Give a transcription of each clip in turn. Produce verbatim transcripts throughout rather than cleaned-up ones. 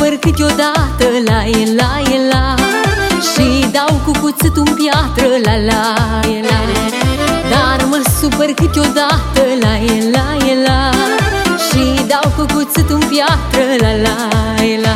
supăr câteodată la el, la el, la și dau cu cuțitul în piatră, la la el, la. Dar mă supăr câteodată la el, la el, la și dau cu cuțitul în piatră, la la el, la.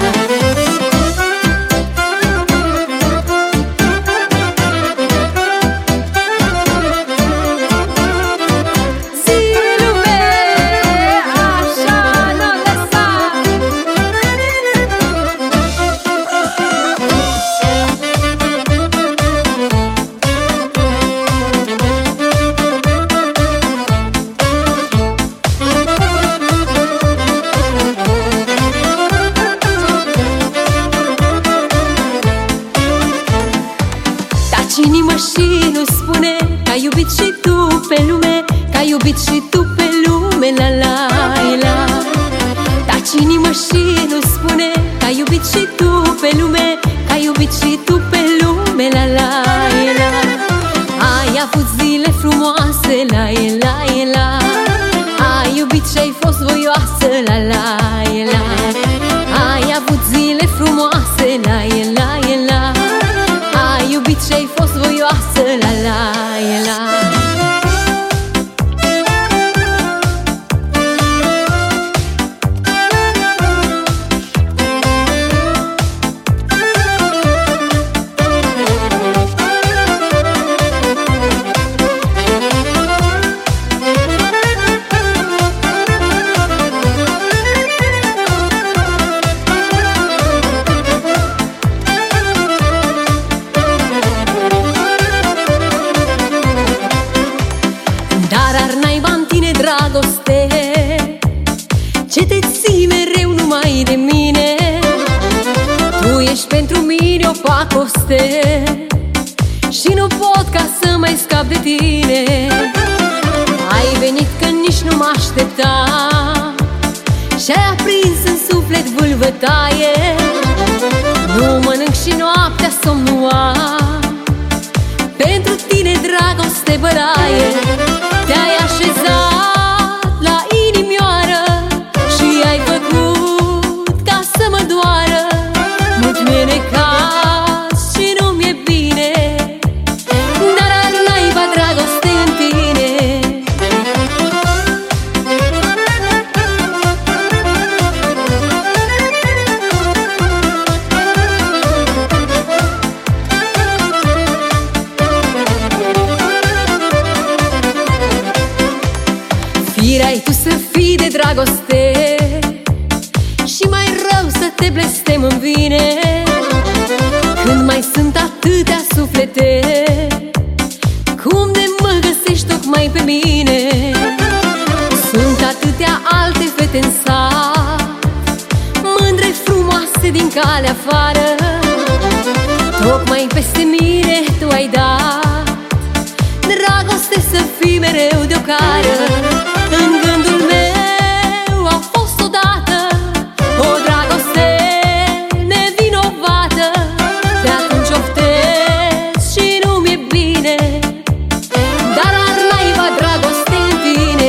Inima și nu spune că ai iubit și tu pe lume, că ai iubit și tu pe lume, la la la. Taci inima și nu spune că ai iubit și tu pe lume, că ai iubit și tu pe lume, la la la. Ai avut zile frumoase, la el, la el, la. Ai iubit și ai fost voioasă, la la la. Ai avut zile frumoase, la el, la el, la. Ai iubit și ai fost voioasă, la la la. Dragoste, ce te ții mereu numai de mine. Tu ești pentru mine o pacoste și nu pot ca să mai scap de tine. Ai venit când nici nu mă așteptam și-ai aprins în suflet vâlvătaie. Nu mănânc și noaptea somnul am, pentru tine dragoste băraie. Te-ai așezat la inimioară și ai făcut ca să mă doară. Mult mi-e necaz și nu mi-e bine, dar ar naiba dragoste în tine. Firai tu să fii de dragoste și mai rău să te blestem îmi vine. Când mai sunt atâtea suflete, cum de mă găsești tocmai pe mine? Sunt atâtea alte fete în sat, mândre frumoase din calea afară. Tocmai peste mine tu ai dat dragoste să fii mereu de-o cară. În gândul meu a fost odată o dragoste nevinovată. De atunci oftez și nu mi-e bine, dar ar naiba dragoste în tine.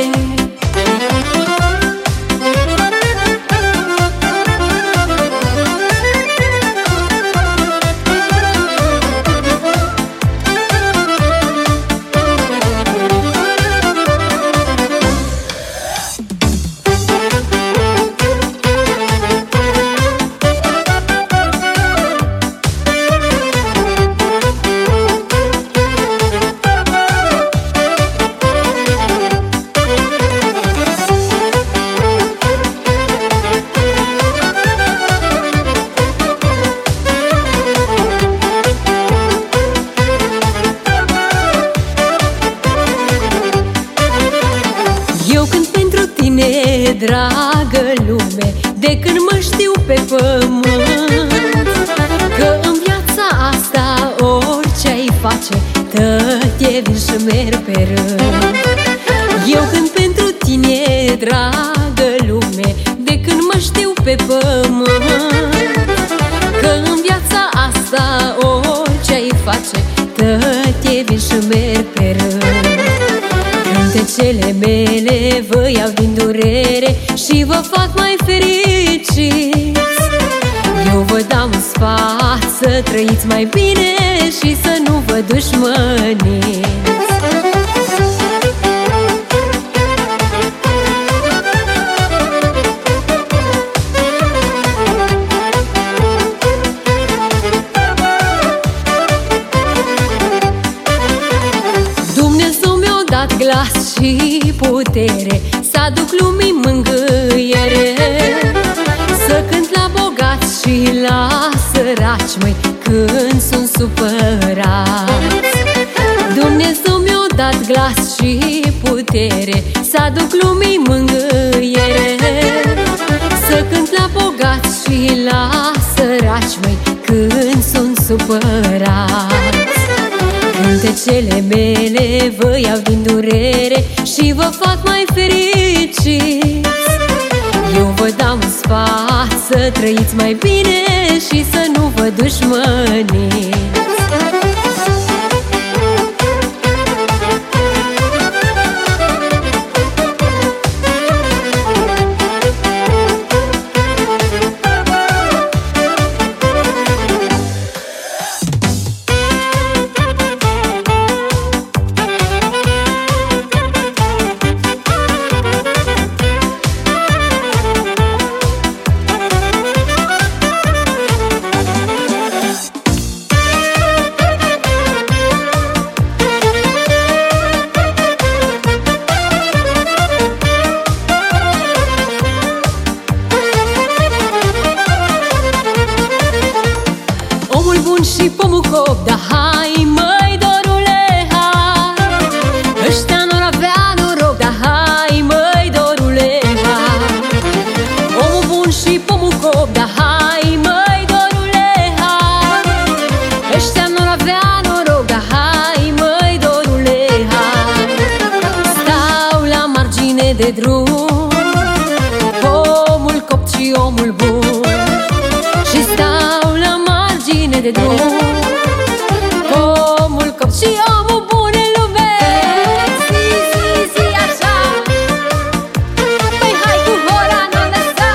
Dragă lume, de când mă știu pe pământ, că în viața asta orice ai face, tăte vin și merg pe rând. Eu când pentru tine, dragă lume, de când mă știu pe pământ, că în viața asta orice ai face, tăte vin și merg pe rând. Cântecele mele vă iau din durere și vă fac mai fericiți. sfat să trăiți mai bine și să nu vă dușmăniți. Dumnezeu mi-a dat glas și putere să aduc lumii mângâiere, să cânt la bogați și la săraci, măi, când sunt supărați. Dumnezeu mi-a dat glas și putere să aduc lumii mângâiere, să cânt la bogați și la săraci, măi, când sunt supărați. Cântecele mele vă iau din durere și vă fac mai fericiți. Eu vă dau un sfat să trăiți mai bine și să nu vă dușmăniți. Și pomul cop, da hai, măi, dorule, hai. Ăștia n-or avea noroc, da hai, măi, dorule, hai. Omul bun și pomul cop, da hai, măi, dorule, hai. Ăștia n-or avea noroc, da hai, măi, dorule, hai. Stau la margine de drum, omul cop și omul bun, și stau la margine de drum, omul cop și omul bun în lume. Zi, zi, zi, așa. Păi hai cu hora, n-o lăsa.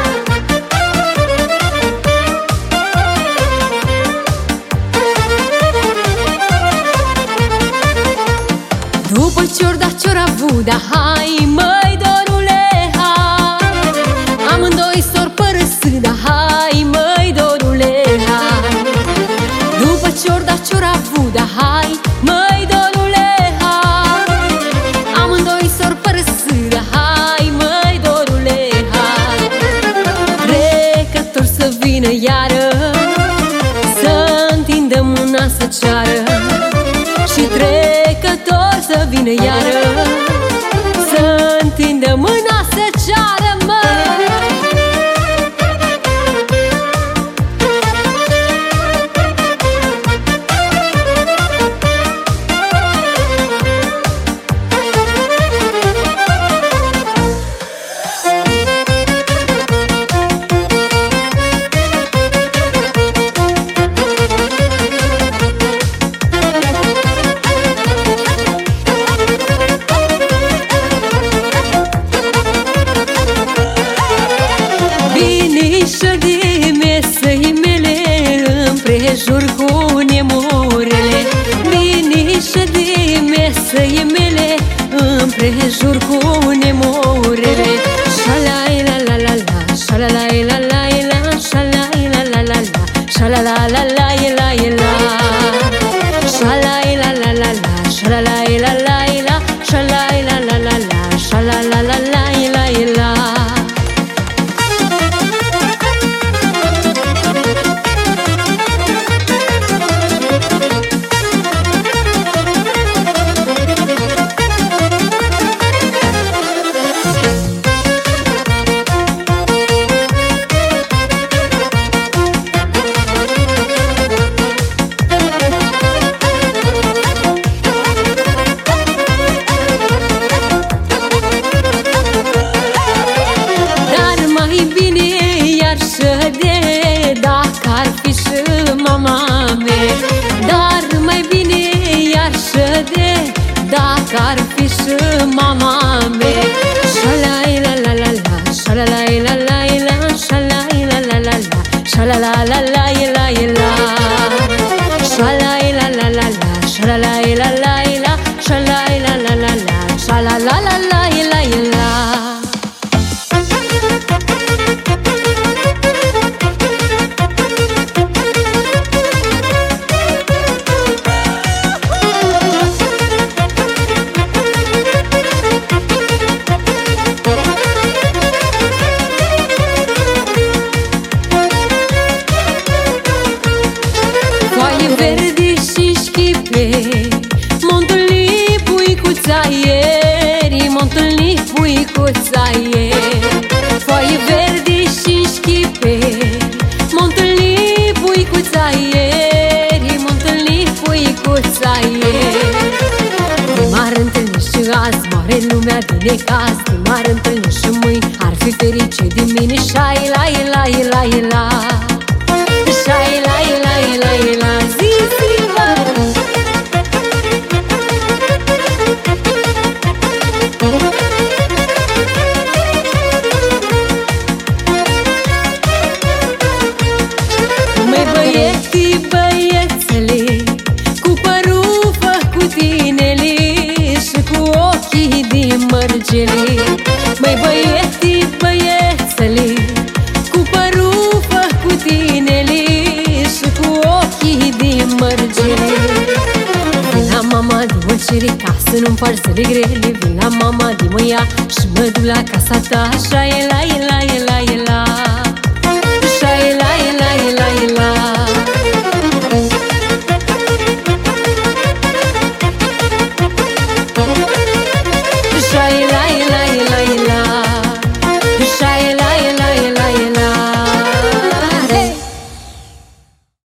După ce-or dat ce-or avut, da hai, măi, dorule, hai. Amândoi s-or părăsit, da hai, măi, dorule, hai. După ce-or dat ce-or avut, da hai, măi, dorule, hai. Amândoi s-or părăsit, da hai, măi, dorule, hai. Trecător să vină iară, să întindă mâna să ceară, și trecător să vină iară, să întindă mâna să ceară, măi. Împrejur cu nemurele, minișă de mesăi mele, împrejur cu nemurele. Șalai la la la la, șalalai la la la, șalai la la la la, șalala la la la la, șalai la la la la, șalalai la la la, șalai la la la la, șalala la la la la. Dacă ar fi și mama mea. Șalai la la la la, șalalai la la la, șalai la la la la, șalala la la la la. la la la, sha la la la la la, sha la la la la la la. Foaie verde și șchipe, m-a întâlnit puicuța ieri, m-a întâlnit puicuța ieri. Foaie verde și șchipe, m-a întâlnit puicuța ieri, m-a întâlnit puicuța ieri. M-ar întâlni și azi, moare lumea din necaz, m-ar întâlni și mâini, ar fi ferice de mine. Șai la la la la, șai la la la la, zi zi la. Măi băieții, băiețele, cu părul făcut inele și cu ochii din mărgele. Măi băieții, băiețele, cu părul făcut inele și cu ochii din mărgele. Vin la mama de mă cere ca să nu-mi faci zile grele. Vin la mama de mă ia și mă duc la casa ta. Așa e la e la e la.